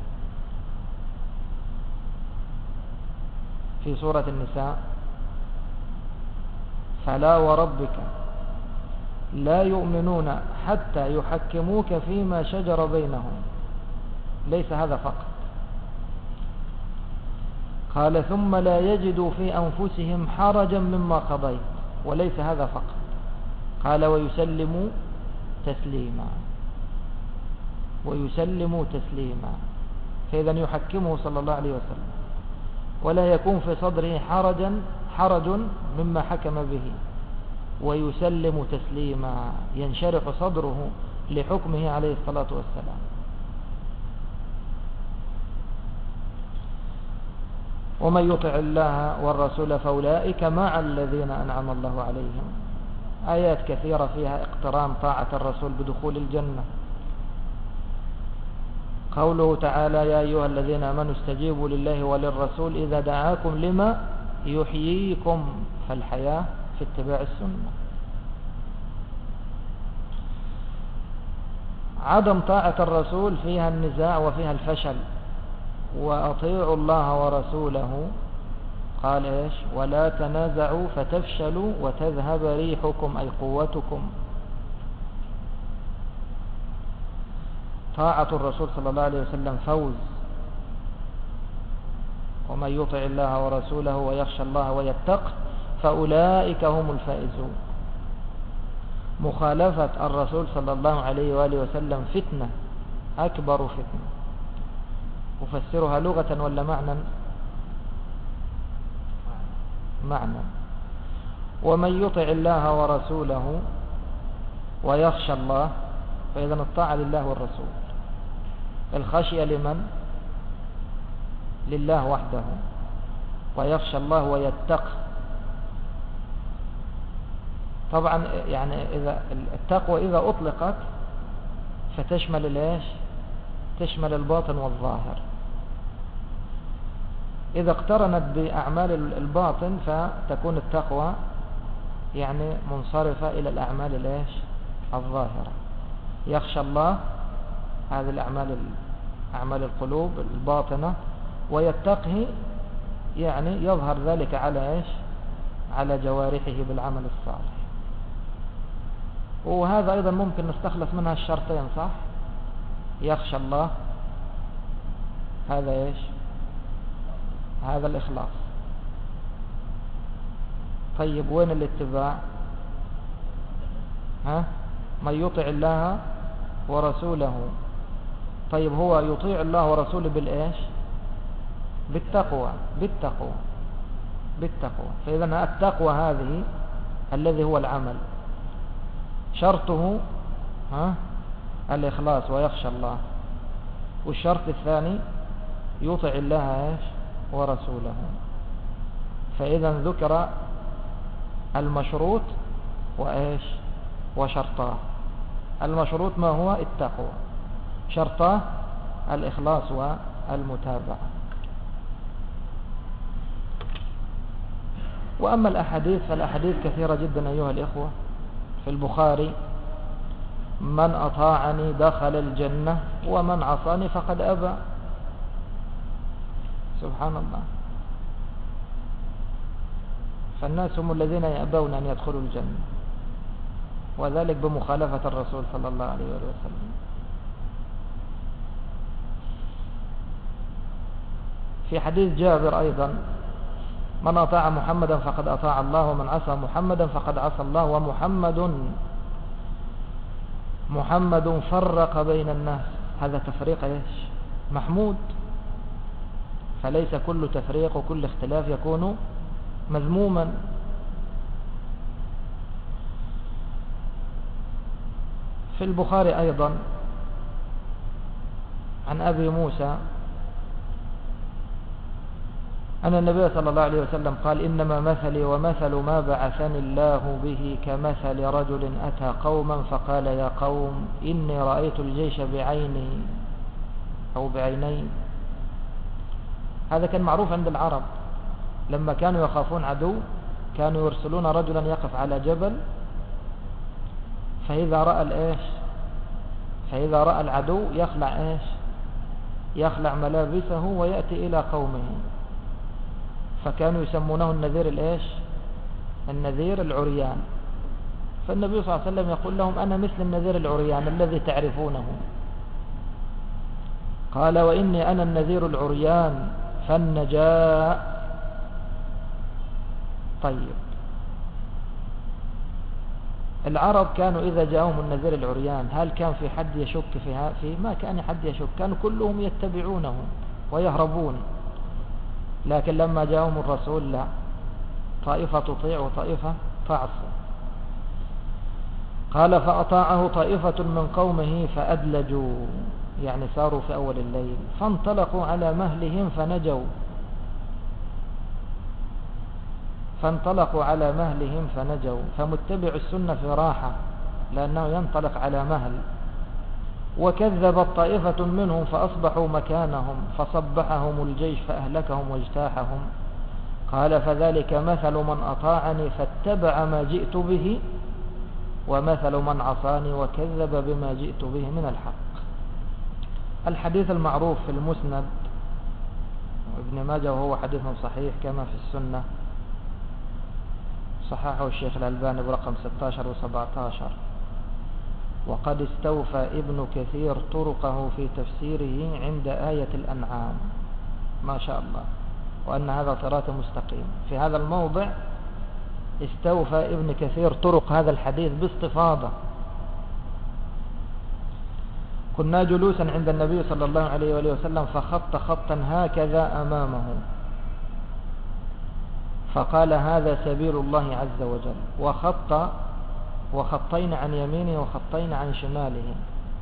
في سورة النساء: فلا وربك لا يؤمنون حتى يحكموك فيما شجر بينهم. ليس هذا فقط، قال: ثم لا يجدوا في أنفسهم حرجا مما قضيت. وليس هذا فقط، قال: ويسلموا تسليما ويسلموا تسليما. فإذا يحكمه صلى الله عليه وسلم ولا يكون في صدره حرجا حرج مما حكم به، ويسلم تسليما ينشرح صدره لحكمه عليه الصلاة والسلام. ومن يطع الله والرسول فأولئك مع الذين أنعم الله عليهم. آيات كثيرة فيها اقتران طاعة الرسول بدخول الجنة. قوله تعالى: يا أيها الذين آمنوا استجيبوا لله وللرسول إذا دعاكم لما يحييكم. فالحياة في اتباع السنة. عدم طاعة الرسول فيها النزاع وفيها الفشل. وأطيعوا الله ورسوله قال إيش؟ ولا تنازعوا فتفشلوا وتذهب ريحكم، أي قوتكم. طاعة الرسول صلى الله عليه وسلم فوز. ومن يطع الله ورسوله ويخشى الله ويتقه فأولئك هم الفائزون. مخالفة الرسول صلى الله عليه وآله وسلم فتنة، أكبر فتنة. أفسرها لغة ولا معنى؟ معنى. ومن يطع الله ورسوله ويخشى الله فإذا الطاعة لله والرسول. الخشية لمن؟ لله وحده، ويخشى الله ويتقى. طبعا يعني إذا التقوى إذا أطلقت فتشمل الإيش؟ تشمل الباطن والظاهر. إذا اقترنت بأعمال الباطن فتكون التقوى يعني منصرفة إلى الأعمال الإيش؟ الظاهرة. يخشى الله، هذه الأعمال أعمال القلوب الباطنة، ويتقه يعني يظهر ذلك على إيش؟ على جوارحه بالعمل الصالح. وهذا أيضا ممكن نستخلص منها الشرطين، صح؟ يخشى الله، هذا إيش؟ هذا الإخلاص. طيب وين الاتباع؟ ها؟ من يطع الله ورسوله. طيب هو يطيع الله ورسوله بالإيش؟ بالتقوى. بالتقوى بالتقوى. فإذا التقوى هذه الذي هو العمل شرطه ها الإخلاص ويخشى الله، والشرط الثاني يطع الله إيش؟ ورسوله. فإذا ذكر المشروط وإيش؟ وشرطاه. المشروط ما هو؟ التقوى. شرطاه الإخلاص والمتابعة. وأما الأحاديث فالأحاديث كثيرة جدا أيها الإخوة. في البخاري: من أطاعني دخل الجنة ومن عصاني فقد أبى. سبحان الله. فالناس هم الذين يأبون أن يدخلوا الجنة، وذلك بمخالفة الرسول صلى الله عليه وسلم. في حديث جابر أيضا: من أطاع محمدا فقد أطاع الله ومن عصى محمدا فقد عصى الله ومحمد محمد فرق بين الناس. هذا تفريق ايش؟ محمود. فليس كل تفريق وكل اختلاف يكون مذموما. في البخاري أيضا عن أبي موسى أن النبي صلى الله عليه وسلم قال: إنما مثلي ومثل ما بعثني الله به كمثل رجل أتى قوما فقال: يا قوم إني رأيت الجيش بعيني أو بعيني. هذا كان معروف عند العرب، لما كانوا يخافون عدو كانوا يرسلون رجلا يقف على جبل، فإذا رأى الإيش؟ فإذا رأى العدو يخلع إيش؟ يخلع ملابسه ويأتي إلى قومه، فكانوا يسمونه النذير الإيش؟ النذير العريان. فالنبي صلى الله عليه وسلم يقول لهم: أنا مثل النذير العريان الذي تعرفونه. قال: وإني أنا النذير العريان فالنجاء. طيب، العرب كانوا إذا جاءهم النذير العريان هل كان في حد يشك فيها؟ فيه ما كان حد يشك، كانوا كلهم يتبعونه ويهربون. لكن لما جاءهم الرسول لا، طائفة تطيع وطائفة تعصي. قال: فأطاعه طائفة من قومه فأدلجوا، يعني ساروا في أول الليل، فانطلقوا على مهلهم فنجوا. فانطلقوا على مهلهم فنجوا. فمتبع السنة في راحة لأنه ينطلق على مهل. وكذبت طائفة منهم فأصبحوا مكانهم فصبحهم الجيش فأهلكهم واجتاحهم. قال: فذلك مثل من أطاعني فاتبع ما جئت به، ومثل من عصاني وكذب بما جئت به من الحق. الحديث المعروف في المسند وابن ماجه، وهو حديث صحيح كما في السنة، صححه الشيخ الألباني برقم ستة عشر وسبعة عشر. وقد استوفى ابن كثير طرقه في تفسيره عند آية الأنعام، ما شاء الله، وأن هذا صراط مستقيم. في هذا الموضع استوفى ابن كثير طرق هذا الحديث باستفاضة. كنا جلوسا عند النبي صلى الله عليه وآله وسلم فخط خطا هكذا أمامه، فقال: هذا سبيل الله عز وجل. وخط وخطين عن يمينه وخطين عن شماله.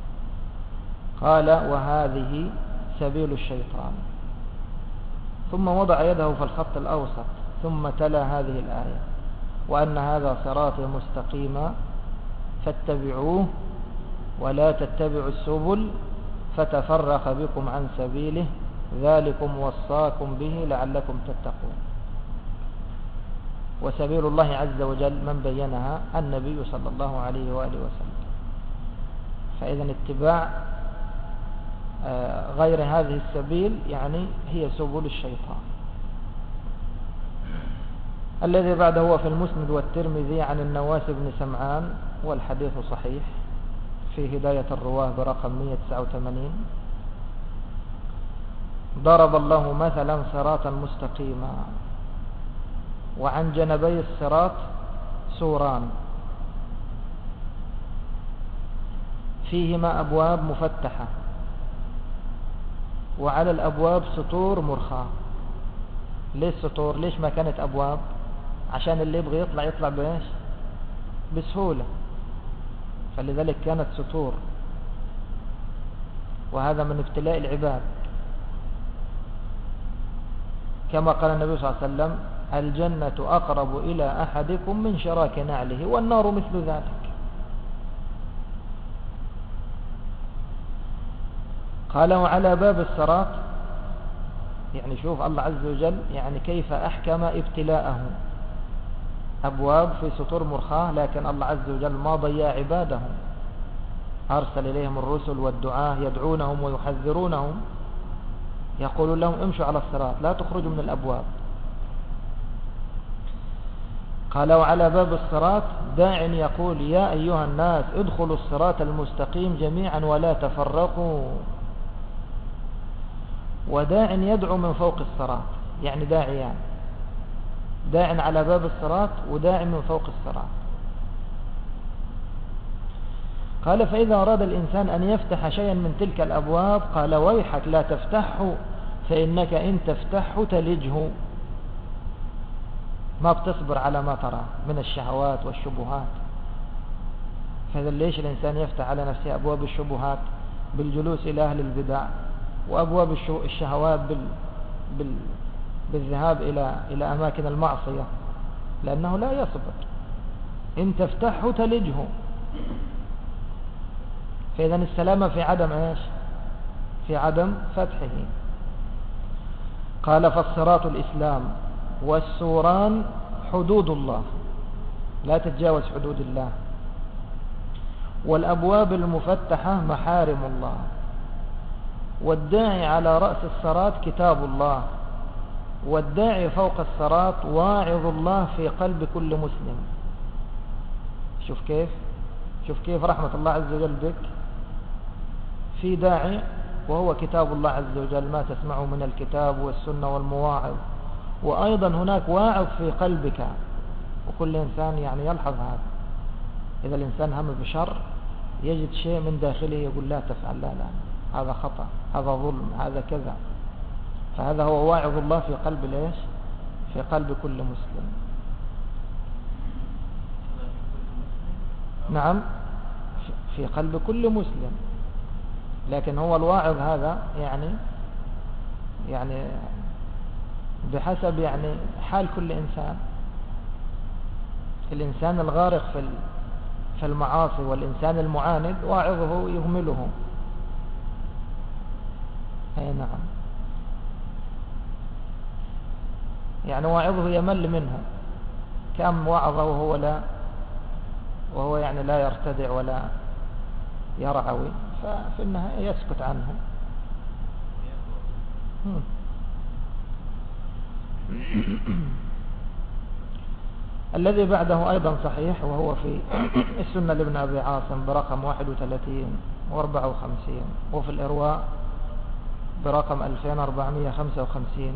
قال وهذه سبيل الشيطان، ثم وضع يده في الخط الأوسط ثم تلا هذه الآية: وأن هذا صراطي مستقيما فاتبعوه ولا تتبعوا السبل فتفرق بكم عن سبيله ذلكم وصاكم به لعلكم تتقون. وسبيل الله عز وجل من بينها النبي صلى الله عليه وآله وسلم. فإذا اتباع غير هذه السبيل يعني هي سبل الشيطان. الذي بعده هو في المسند والترمذي عن النواس بن سمعان، والحديث صحيح، في هداية الرواه برقم مئة وتسعة وثمانين: ضرب الله مثلا صراطا مستقيما وعن جنبي الصراط سوران فيهما أبواب مفتحة وعلى الأبواب سطور مرخاة. ليش سطور؟ ليش ما كانت أبواب؟ عشان اللي يبغي يطلع يطلع بإيش؟ بسهولة، فلذلك كانت سطور. وهذا من ابتلاء العباد، كما قال النبي صلى الله عليه وسلم: الجنة أقرب إلى أحدكم من شراك نعله والنار مثل ذلك. قال وعلى باب الصراط، يعني شوف الله عز وجل يعني كيف أحكم ابتلاءه. أبواب في سطور مرخاة، لكن الله عز وجل ما ضيع عباده، أرسل إليهم الرسل والدعاة يدعونهم ويحذرونهم، يقول لهم امشوا على الصراط لا تخرجوا من الأبواب. قال وعلى باب الصراط داع يقول: يا أيها الناس ادخلوا الصراط المستقيم جميعا ولا تفرقوا. وداع يدعو من فوق الصراط، يعني داعيان: داع على باب الصراط وداع من فوق الصراط. قال فإذا أراد الإنسان أن يفتح شيئا من تلك الأبواب قال: ويحك لا تفتحه فإنك إن تفتحه تلجه. ما بتصبر على ما ترى من الشهوات والشبهات. فإذا ليش الإنسان يفتح على نفسه أبواب الشبهات بالجلوس إلى أهل البدع، وأبواب الشهوات بال... بال... بالذهاب إلى إلى أماكن المعصية؟ لأنه لا يصبر. إن تفتحه تلجه. فإذا السلامة في عدم إيش؟ في عدم فتحه. قال فالصراط الإسلام والسوران حدود الله لا تتجاوز حدود الله، والأبواب المفتحة محارم الله، والداعي على رأس الصراط كتاب الله، والداعي فوق الصراط واعظ الله في قلب كل مسلم. شوف كيف شوف كيف رحمة الله عز وجل بك. في داعي وهو كتاب الله عز وجل، ما تسمعه من الكتاب والسنة والمواعظ، وأيضا هناك واعظ في قلبك. وكل إنسان يعني يلحظ هذا. إذا الإنسان هم بشر يجد شيء من داخله يقول لا تفعل، لا لا هذا خطأ، هذا ظلم، هذا كذا. فهذا هو واعظ الله في قلب ليش؟ في قلب كل مسلم. نعم، في قلب كل مسلم. لكن هو الواعظ هذا يعني يعني بحسب يعني حال كل إنسان. الإنسان الغارق في في المعاصي والإنسان المعاند واعظه يهمله. أي نعم، يعني واعظه يمل منه. كم وعظه وهو لا وهو يعني لا يرتدع ولا يرعوي، ففي النهاية يسكت عنه. الذي بعده أيضا صحيح، وهو في السنة لابن أبي عاصم برقم واحد وثلاثين وأربعة وخمسين، وفي الإرواء برقم ألفين وأربعمائة وخمسة وخمسين،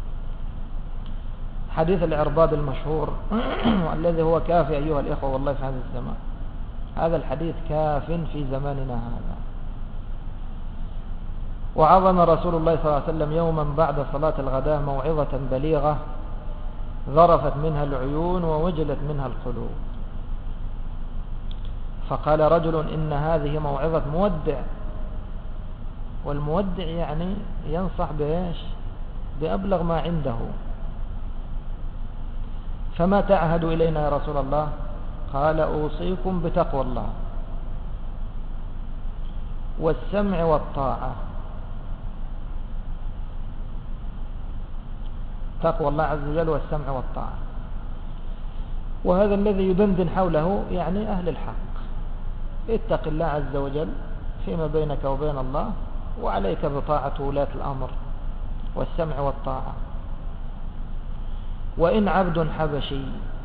حديث العرباض المشهور الذي هو كافي أيها الإخوة والله في هذا الزمان. هذا الحديث كاف في زماننا هذا. وعظنا رسول الله صلى الله عليه وسلم يوما بعد صلاة الغداء موعظة بليغة ذرفت منها العيون ووجلت منها القلوب، فقال رجل: إن هذه موعظة مودع والمودع يعني ينصح بإيش؟ بأبلغ ما عنده. فما تعهد إلينا يا رسول الله؟ قال أوصيكم بتقوى الله والسمع والطاعة. تقوى الله عز وجل والسمع والطاعة، وهذا الذي يدندن حوله يعني أهل الحق. اتق الله عز وجل فيما بينك وبين الله، وعليك بطاعة ولاة الأمر والسمع والطاعة. وإن عبد حبشي.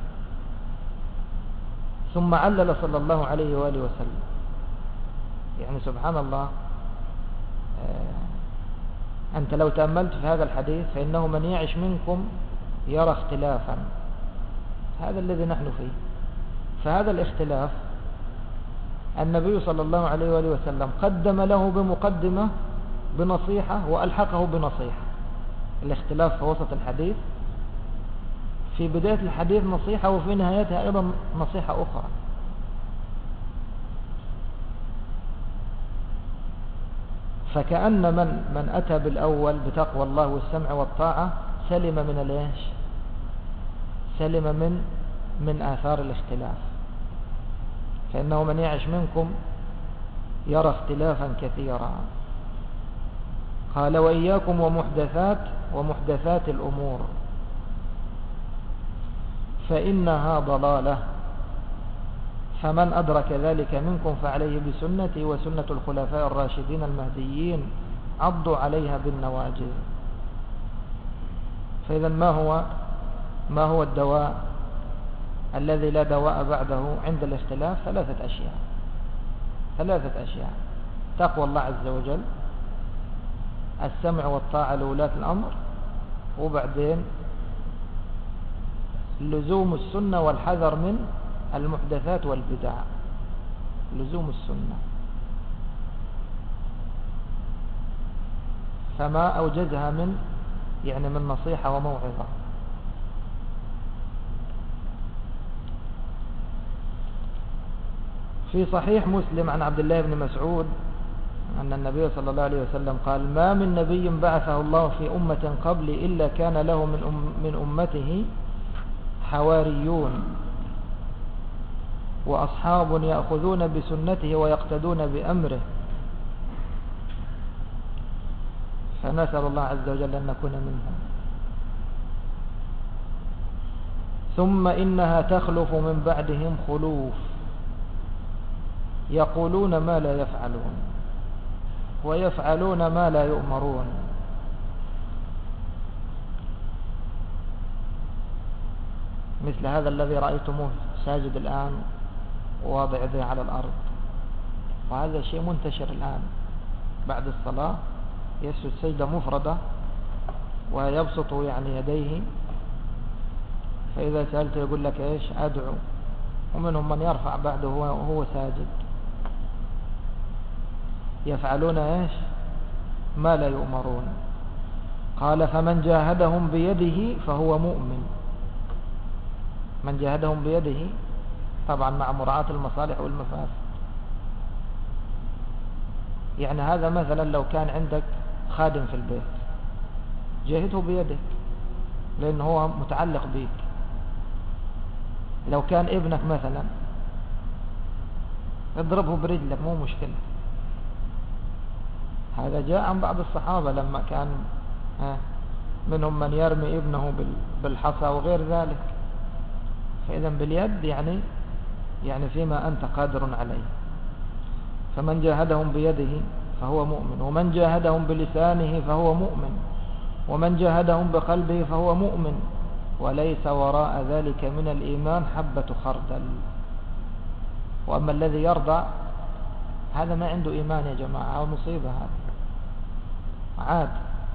ثم علل صلى الله عليه وآله وسلم، يعني سبحان الله، أنت لو تأملت في هذا الحديث فإنه من يعش منكم يرى اختلافا، هذا الذي نحن فيه. فهذا الاختلاف النبي صلى الله عليه وآله وسلم قدم له بمقدمة بنصيحة وألحقه بنصيحة. الاختلاف في وسط الحديث، في بداية الحديث نصيحة وفي نهايتها أيضا نصيحة أخرى. فكأن من من أتى بالأول بتقوى الله والسمع والطاعة سلم من الإيش؟ سلم من من آثار الاختلاف. فإنه من يعش منكم يرى اختلافا كثيرا. قال وإياكم ومحدثات ومحدثات الأمور فإنها ضلالة، فمن أدرك ذلك منكم فعليه بسنتي وسنة الخلفاء الراشدين المهديين عضوا عليها بالنواجذ. فإذا ما هو ما هو الدواء الذي لا دواء بعده عند الاختلاف؟ ثلاثة أشياء ثلاثة أشياء تقوى الله عز وجل، السمع والطاعة لولاة الأمر، وبعدين لزوم السنة والحذر من المحدثات والبدع. لزوم السنة، فما أوجدها من يعني من نصيحة وموعظة. في صحيح مسلم عن عبد الله بن مسعود أن النبي صلى الله عليه وسلم قال ما من نبي بعثه الله في أمة قبلي إلا كان له من, أم من أمته حواريون وأصحاب يأخذون بسنته ويقتدون بأمره، فنسأل الله عز وجل أن نكون منهم. ثم إنها تخلف من بعدهم خلوف يقولون ما لا يفعلون ويفعلون ما لا يؤمرون. مثل هذا الذي رأيتموه ساجد الآن وواضع يديه على الأرض، وهذا شيء منتشر الآن. بعد الصلاة يسجد سجدة مفردة ويبسط يعني يديه، فإذا سألت يقول لك إيش؟ أدعو. ومنهم من يرفع بعده وهو ساجد. يفعلون إيش؟ ما لا يؤمرون. قال فمن جاهدهم بيده فهو مؤمن. من جاهدهم بيده طبعا مع مراعاة المصالح والمفاسد. يعني هذا مثلا لو كان عندك خادم في البيت جاهده بيدك لأنه هو متعلق بيك. لو كان ابنك مثلا اضربه برجلك مو مشكلة. هذا جاء عن بعض الصحابة لما كان منهم من يرمي ابنه بالحصى وغير ذلك. فإذا باليد يعني يعني فيما أنت قادر عليه. فمن جاهدهم بيده فهو مؤمن، ومن جاهدهم بلسانه فهو مؤمن، ومن جاهدهم بقلبه فهو مؤمن، وليس وراء ذلك من الإيمان حبة خردل. وأما الذي يرضى هذا ما عنده إيمان يا جماعة، أو مصيبة. هذا عاد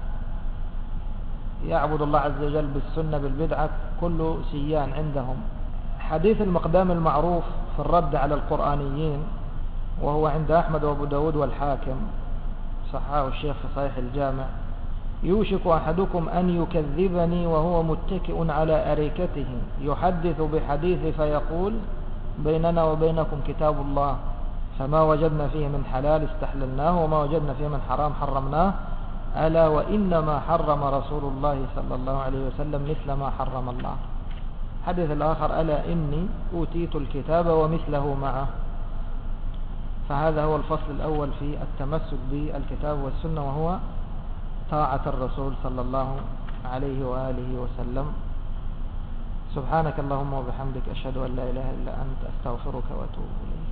يعبد الله عز وجل بالسنة بالبدعة كله سيان عندهم. حديث المقدام المعروف في الرد على القرآنيين وهو عند أحمد وأبو داود والحاكم، صححه الشيخ في صحيح الجامع: يوشك أحدكم أن يكذبني وهو متكئ على أريكته يحدث بحديث فيقول بيننا وبينكم كتاب الله فما وجدنا فيه من حلال استحللناه وما وجدنا فيه من حرام حرمناه. ألا وإنما حرم رسول الله صلى الله عليه وسلم مثل ما حرم الله. حديث الآخر ألا إني أوتيت الكتاب ومثله معه. فهذا هو الفصل الأول في التمسك بالكتاب والسنة، وهو طاعة الرسول صلى الله عليه وآله وسلم. سبحانك اللهم وبحمدك، أشهد أن لا إله إلا أنت، أستغفرك وأتوب إليك.